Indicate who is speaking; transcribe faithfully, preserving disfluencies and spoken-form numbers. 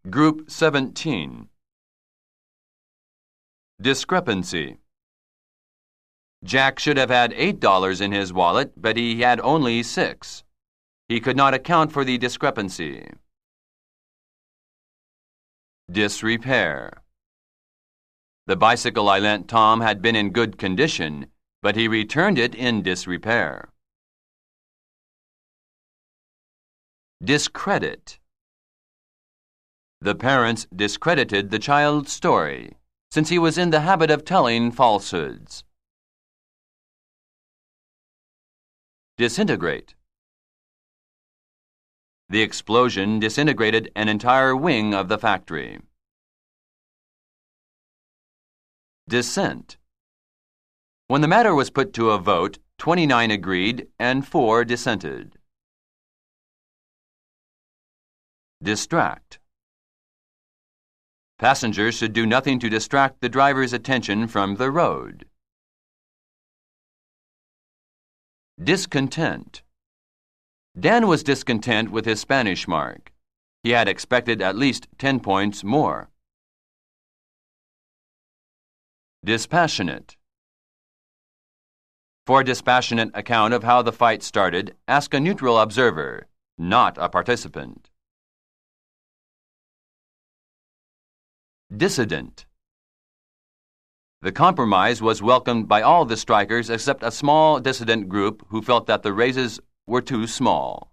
Speaker 1: Group seventeen. Discrepancy. Jack should have had eight dollars in his wallet, but he had only six. He could not account for the discrepancy. Disrepair. The bicycle I lent Tom had been in good condition, but he returned it in disrepair. Discredit. The parents discredited the child's story, since he was in the habit of telling falsehoods. Disintegrate. The explosion disintegrated an entire wing of the factory. Dissent. When the matter was put to a vote, twenty-nine agreed and four dissented. Distract. Passengers should do nothing to distract the driver's attention from the road. Discontent. Dan was discontent with his Spanish mark. He had expected at least ten points more. Dispassionate. For a dispassionate account of how the fight started, ask a neutral observer, not a participant. Dissident. The compromise was welcomed by all the strikers except a small dissident group who felt that the raises were too small.